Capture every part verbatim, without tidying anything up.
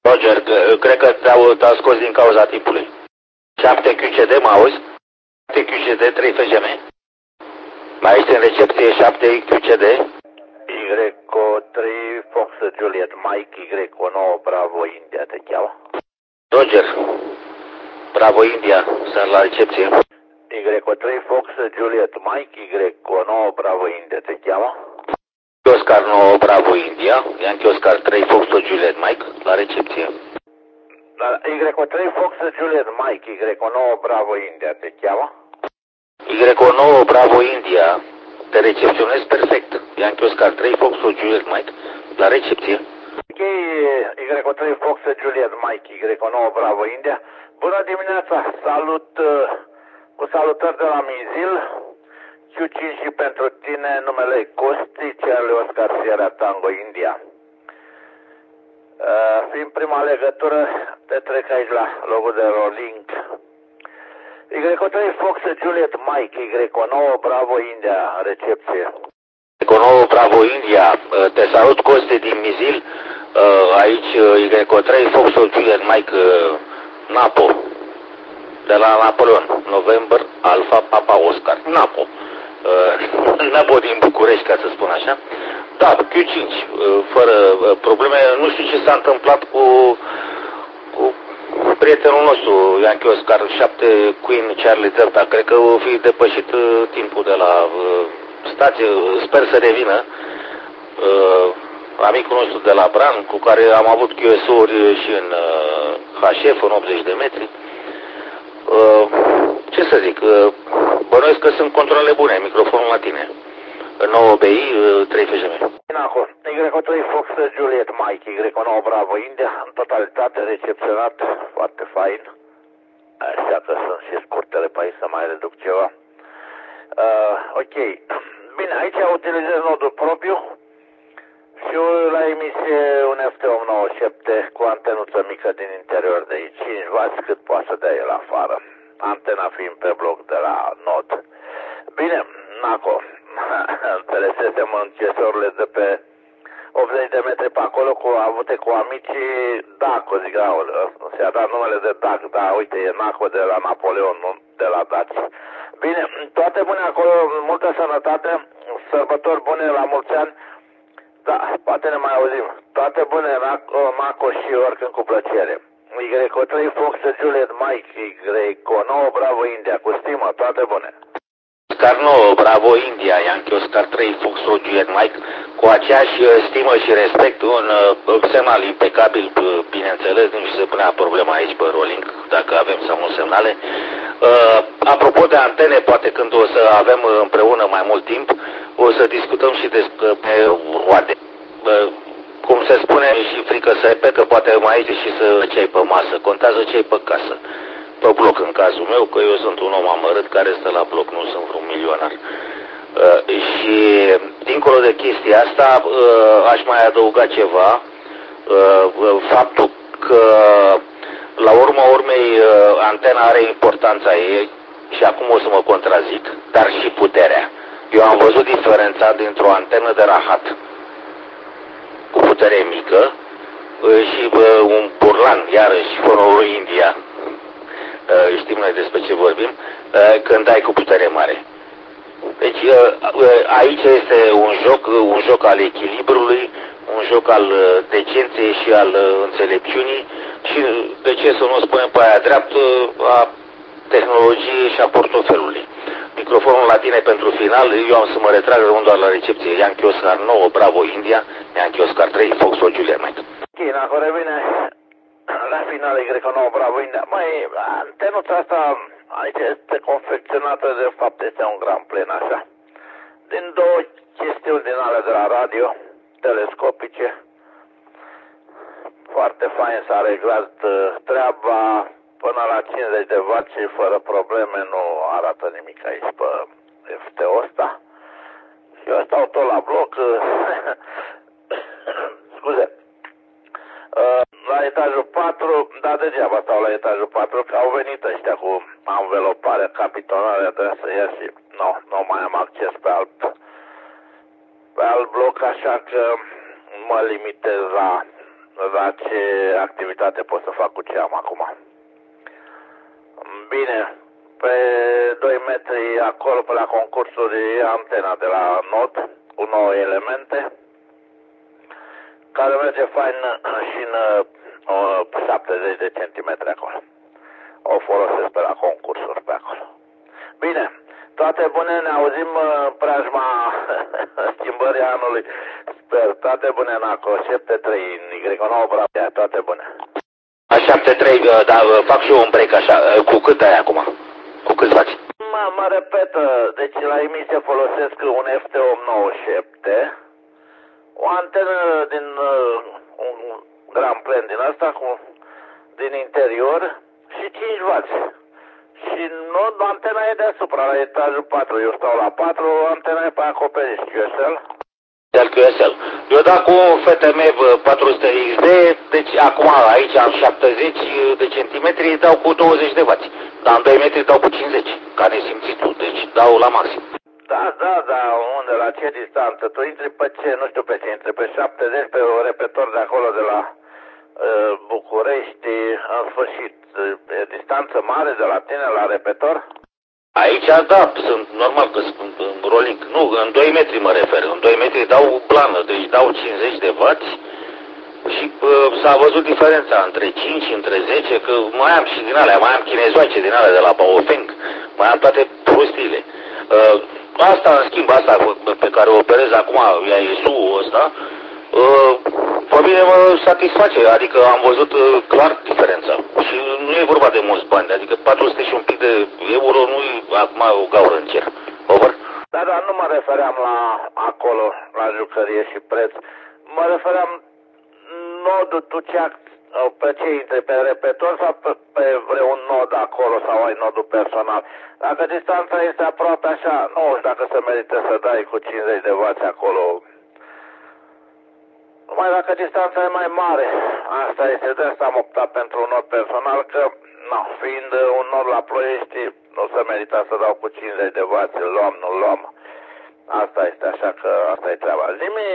Roger, cred că te-au te scos din cauza timpului. șapte Q C D, mă auzi? șapte Q C D, trei F G M. Mai ești în recepție șapte Q C D? Y trei Fox Juliet Mike, Y nouă Bravo India, te cheamă? Roger, Bravo India, sunt la recepție. Y trei Fox Juliet Mike, Y nouă Bravo India, te cheamă? Oscar nouă Bravo India, Yankee Oscar trei Fox Juliet Mike, la recepție. Y trei Fox Juliet Mike, Y nouă Bravo India, te cheamă? Y nouă Bravo India, te recepționez perfect. Yankee Oscar trei Fox Juliet Mike, la recepție. Ok, Y trei Fox Juliet Mike, Y nouă Bravo India. Bună dimineața, salut, cu salutări de la Mizil. Q cinci și pentru tine, numele Costi, Charlie Oscar Sierra Tango India. Uh, fiind prima legătură, te trec aici la logul de rolling. Y trei Fox Juliet Mike, Y nouă Bravo India, recepție. Y nouă Bravo India, te salut Costi din Mizil, aici Y trei Fox Juliet Mike, Napo, de la Napoleon, November, Alpha, Papa Oscar, Napo. Napo din București, ca să spun așa. Da, Q cinci, fără probleme. Nu știu ce s-a întâmplat cu, cu prietenul nostru, Yankee Oscar șapte Queen Charlie Delta. Cred că o fi depășit timpul de la stație. Sper să revină. Amicul nostru de la Bran, cu care am avut Q S-uri și în H F, în optzeci de metri. Ce să zic, bănuiesc că sunt controle bune, microfonul la tine. nouă B I, trei F G M. Y trei Fox Juliet Mike, Y nouă Bravo India, în totalitate recepționat, foarte fain. Așa că sunt și scurtele pe aici să mai reduc ceva. Uh, ok, bine, aici utilizez nodul propriu și la emisie un F T opt nouăzeci și șapte cu antenuță mică din interior de cinci wați, cât poate să dea el afară. Antena fiind pe bloc de la nod. Bine, Naco, înțelesesem încesorile de pe optzeci de metri pe acolo, cu avute cu amicii Daco, zic, se-a dat numele de Dac, da, uite, e Naco de la Napoleon, nu de la Daci. Bine, toate bune acolo, multă sănătate, sărbători bune la mulți ani, da, poate ne mai auzim. Toate bune, Naco, Naco și oricând cu plăcere. Y trei Fox Juliet Mike, Y nouă Bravo India, cu stimă, toate bune. Oscar nouă Bravo India, Yankee Oscar trei Fox Juliet Mike, cu aceeași stimă și respect, un uh, semnal impecabil, bineînțeles, nu se punea problema aici pe rolling, dacă avem sau nu semnale. Uh, apropo de antene, poate când o să avem împreună mai mult timp, o să discutăm și despre roade. Uh, cum se spune, și frică să pe că poate mai aici și să ce ai pe masă, contează ce ai pe casă. Pe bloc în cazul meu, că eu sunt un om amărât care stă la bloc, nu sunt vreun milionar. Uh, și dincolo de chestia asta, uh, aș mai adăuga ceva, uh, faptul că la urma urmei uh, antena are importanța ei și acum o să mă contrazic, dar și puterea. Eu am văzut diferența dintr-o antenă de rahat cu putere mică uh, și uh, un burlan, iarăși, fonorul India. Uh, știm noi despre ce vorbim, uh, când ai cu putere mare. Deci uh, uh, aici este un joc, uh, un joc al echilibrului, un joc al uh, decenței și al uh, înțelepciunii și, uh, de ce să nu spunem pe aia dreaptă, a tehnologiei și a portofelului. Microfonul la tine pentru final, eu am să mă retrag, rămân doar la recepție. Yankee Oscar nouă Bravo India, Yankee Oscar trei Fox Juliet Mike. China, care vine la final, Y nouă Bravo India. Măi, antenuța asta aici este confecționată, de fapt este un grand plen așa. Din două chestiuni din ale de la radio, telescopice. Foarte fain s-a reglat treaba până la cincizeci de wați și fără probleme, nu arată nimic aici pe F T-ul ăsta. Și eu stau tot la bloc. Scuze. La etajul patru, dar degeaba stau la etajul patru, că au venit ăștia cu anvelopare, capitonare, trebuie să ies și nu, nu mai am acces pe alt, pe alt bloc, așa că mă limitez la la ce activitate pot să fac cu ce am acum. Bine, pe doi metri acolo, pe la concursuri, antena de la Nord, cu nouă elemente, care merge fain și în uh, șaptezeci de centimetri acolo. O folosesc pe la concursuri pe acolo. Bine, toate bune, ne auzim uh, preajma schimbării anului. Sper, toate bune, Naco, șapte trei, Y nouă, Bravo, toate bune. șapte trei, dar fac și eu un break așa, cu cât ai acum? Cu cât faci? Mă, mă repet, deci la emisie folosesc un F T opt nouăzeci și șapte, o antenă din uh, un Grand Plan din asta, cu, din interior și cinci wați. Și nod, antena e deasupra, la etajul patru, eu stau la patru, antena e pe acoperiș, Q S L. Q S L. Eu dau cu F T M patru sute X D, deci acum aici am șaptezeci de centimetri, dau cu douăzeci de wați. Dar în doi metri dau cu cincizeci, ca nesimțitul, deci dau la maxim. Da, da, da, unde, la ce distanță? Tu intri pe ce, nu știu pe ce, intri pe șaptezeci, pe un repetor de acolo de la uh, București, în sfârșit, e distanță mare de la tine la repetor? Aici, da, sunt normal că sunt în rolling. Nu, în doi metri mă refer, în doi metri dau plană, deci dau cincizeci de wați și uh, s-a văzut diferența între cinci, între zece, că mai am și din alea, mai am chinezoace din alea de la Baofeng, mai am toate prostiile. Uh, Asta, în schimb, asta pe care o operez acum, ea e S U-ul ăsta, pe mine mă satisface, adică am văzut clar diferența. Și nu e vorba de mulți bani, adică patru sute și un pic de euro nu e acum o gaură în cer. Over? Da, dar nu mă refeream la acolo, la jucărie și preț. Mă refeream nodul, tu ce pe ce intri, pe repetor sau pe, pe vreun nod acolo sau ai nodul personal? Dacă distanța este aproape așa, nu știu dacă se merită să dai cu cincizeci de wați acolo. Numai dacă distanța e mai mare, asta este, de asta am optat pentru un nod personal, că, no, fiind un nod la Ploiești, nu se merită să dau cu cincizeci de wați, îl luam, nu luam. Asta este, așa că asta e treaba. Zi-mi,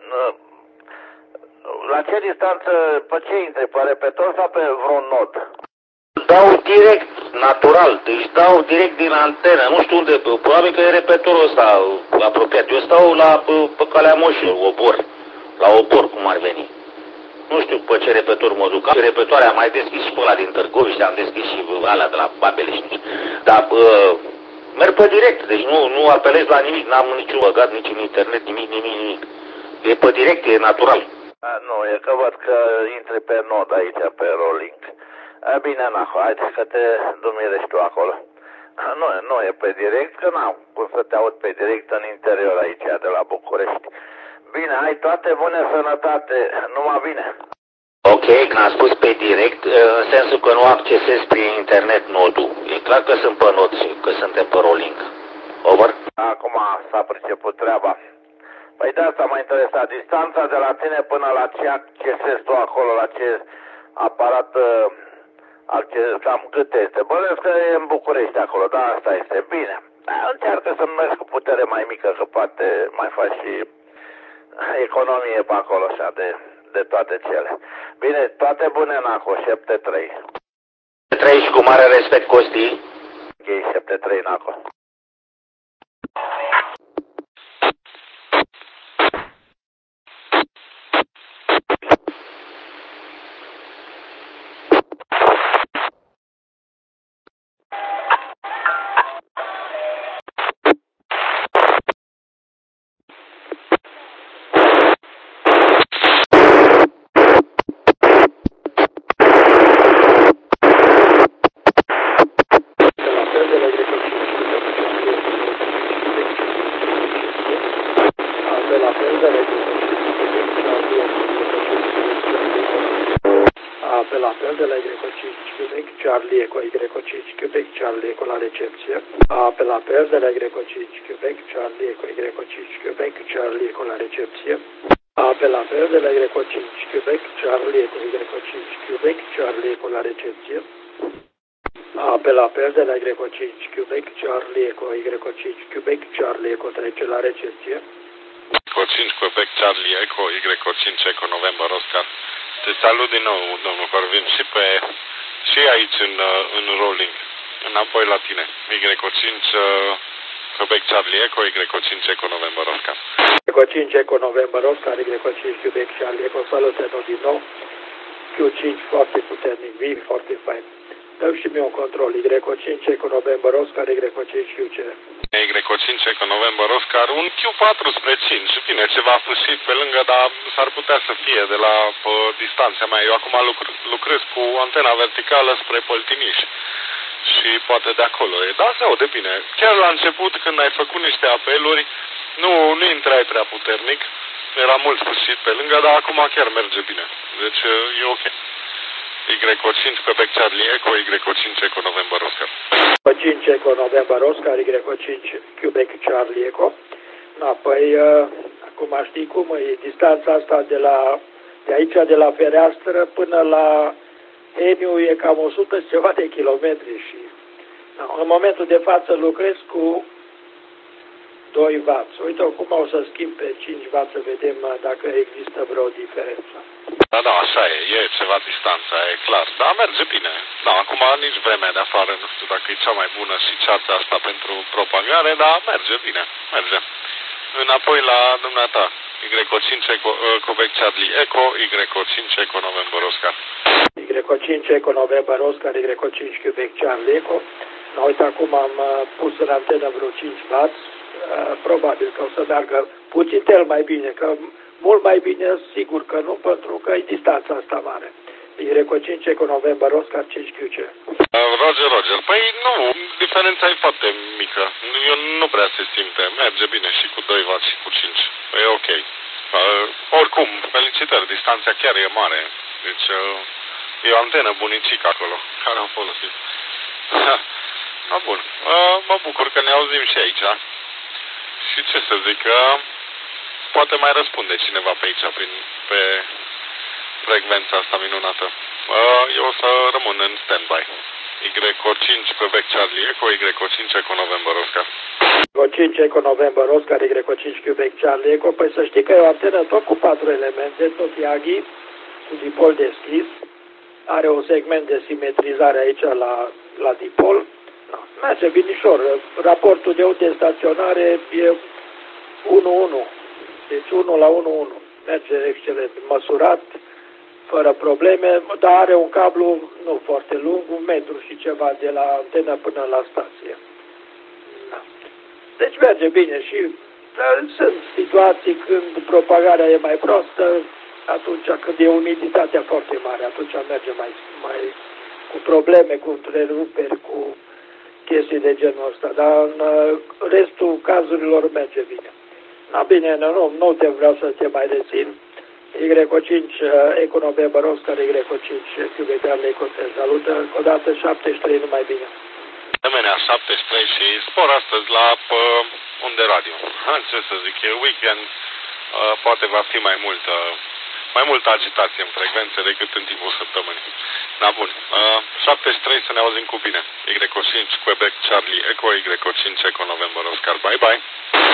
la ce distanță, pe ce intri, pe repetor sau pe vreun nod? Dau direct, natural, deci dau direct din antenă, nu știu unde, probabil că e repetorul ăsta apropiat. Eu stau la, pe, pe Calea Moșilor, Obor, la Obor, cum ar veni. Nu știu pe ce repetor mă duc. Repetoarea am mai deschis și pe ăla din Târgoviște, am deschis și alea de la Babele și nici. Dar uh, merg pe direct, deci nu, nu apelez la nimic, n-am niciun băgat, nici în internet, nimic, nimic, nimic. E pe direct, e natural. A, nu, e că văd că intri pe nod aici, pe rolling. A, bine, Naho, haide că te dumirești tu acolo. Nu, nu e pe direct, că n-am cum să te aud pe direct în interior aici, de la București. Bine, ai toate bune, sănătate, numai bine. Ok, când am spus pe direct, în sensul că nu accesez prin internet nodul. E clar că sunt pe nod și că suntem pe rolling. Over? Acum s-a priceput treaba. Păi de asta m-a interesat. Distanța de la tine până la ce accesezi tu acolo, la ce aparat uh, accesezi, cam cât este? Bănesc că e în București acolo, da, asta este. Bine. Încearcă să mergi cu putere mai mică, că poate mai faci și economie pe acolo, așa, de, de toate cele. Bine, toate bune, Naco, șapte trei. șapte trei și cu mare respect, Costi. Ok, șapte trei, Naco. Apel, apel de la Y cinci Quebec, Charlie Eco, Y cinci Quebec, Charlie Eco la recepție. Apel, apel de la Y cinci Quebec, Charlie Eco, Y cinci Quebec, Charlie Eco la recepție. Apel, apel de la Y cinci Quebec, Charlie Eco, Y cinci Quebec, Charlie Eco la recepție. Apel, apel de la Y cinci Quebec, Charlie Eco, Y cinci Quebec, Charlie Eco trece la recepție. cinci Quebec, Charlie Eco, Y cinci Eco, November, Oscar. Te salut din nou, domnul Corvin, și pe și aici în, în rolling. Înapoi la tine. Y cinci Quebec Charlie Echo, Y cinci Echo November Oscar. Y cinci Echo November Oscar, Y cinci Quebec Charlie Echo, salută-ne din nou. Q cinci foarte puternic, viv, foarte fain. Dă-mi și mie un control, Y cinci Echo November Oscar, Y cinci Q C. Y cinci Echo November Oscar, un Q patru spre cinci. Bine, ceva fâșit pe lângă, dar s-ar putea să fie de la pă, distanța mea. Eu acum lucr lucrez cu antena verticală spre Păltiniș. Și poate de acolo e. Da, se aude bine. Chiar la început, când ai făcut niște apeluri, nu, nu intrai prea puternic. Era mult sfârșit pe lângă, dar acum chiar merge bine. Deci e ok. Y cinci Quebec Charlie Echo, Y cinci Echo November Oscar. Y cinci Echo November Oscar, Y cinci Quebec Charlie Echo. Da, păi, uh, acum știi cum e distanța asta de la de aici, de la fereastră până la Eniu e cam o sută ceva de kilometri și da, în momentul de față lucrez cu doi wați. Uite cum o să schimb pe cinci wați să vedem dacă există vreo diferență. Da, da, așa e, e ceva distanța, e clar. Da, merge bine. Da, acum nici vremea de afară, nu știu dacă e cea mai bună și ceața asta pentru propagare, dar merge bine, merge. Înapoi la dumneata, Y cinci Echo, Quebec Charlie Echo, Y cinci Echo November Oscar. Y cinci Echo November Oscar, Y cinci Quebec Charlie Echo. Da, uite, acum am pus în antenă vreo cinci wați. Probabil că o să meargă puțin mai bine, că mult mai bine, sigur că nu, pentru că e distanța asta mare. Y cinci Echo November Oscar cinci Q C. Roger, Roger. Păi nu, diferența e foarte mică. Eu nu prea se simte. Merge bine și cu doi wați și cu cinci. E ok. Uh, oricum, felicitări, distanța chiar e mare. Deci uh, e o antenă bunicică acolo, care am folosit. Da, bun. Uh, mă bucur că ne auzim și aici. Și ce să zic, uh, poate mai răspunde cineva pe aici, prin, pe frecvența asta minunată. Uh, eu o să rămân în stand-by. Y cinci Quebec Charlie Echo, Y cinci Echo November Oscar. Y cinci Echo November Oscar, Y cinci Quebec Charlie Echo. Păi să știi că e o antenă tot cu patru elemente, tot Yagi, cu dipol deschis. Are un segment de simetrizare aici la, la dipol. No, merge binișor. Raportul de ute staționare e unu unu. Deci unu la unu unu. Merge excelent. Măsurat, fără probleme, dar are un cablu nu foarte lung, un metru și ceva de la antenă până la stație. Da. Deci merge bine și sunt situații când propagarea e mai proastă, atunci când e umiditatea foarte mare, atunci merge mai, mai cu probleme, cu întreruperi, cu chestii de genul ăsta, dar în restul cazurilor merge bine. Da, bine, nu, nu te vreau să te mai rețin. Y cinci Echo November Oscar, Y cinci Quebec Charlie Echo, te salută încă o dată, șaptezeci și trei, numai bine. De asemenea, șaptezeci și trei și spor astăzi la pă, unde radio. Ce să zic, e weekend, uh, poate va fi mai multă, mai multă agitație în frecvențe decât în timpul săptămânii. Da, bun. Uh, șaptezeci și trei, să ne auzim cu bine. Y cinci Quebec Charlie Echo, Y cinci Echo November Oscar. Bye, bye.